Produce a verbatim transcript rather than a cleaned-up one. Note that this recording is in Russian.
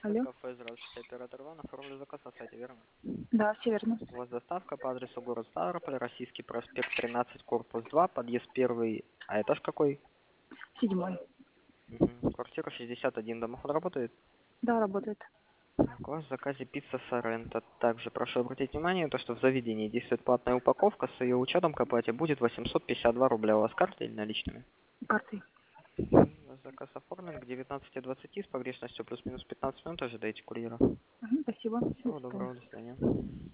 Алло. Кафе, здравствуйте, оператор Иван, оформлю заказ на сайте, верно? Да, все верно. У вас доставка по адресу город Ставрополь, Российский проспект тринадцать, корпус два, подъезд первый, а этаж какой? Седьмой. Мгм. Квартира шестьдесят один, домофон работает? Да, работает. Так, у вас в заказе пицца Соренто. Также прошу обратить внимание, то, что в заведении действует платная упаковка, с ее учетом к оплате будет восемьсот пятьдесят два рубля. У вас картой или наличными? Картой. У вас заказ оформлен к девятнадцати двадцати с погрешностью плюс-минус пятнадцать минут, ожидаете курьера. Мгм, спасибо. До Всего свидания. доброго, до свидания.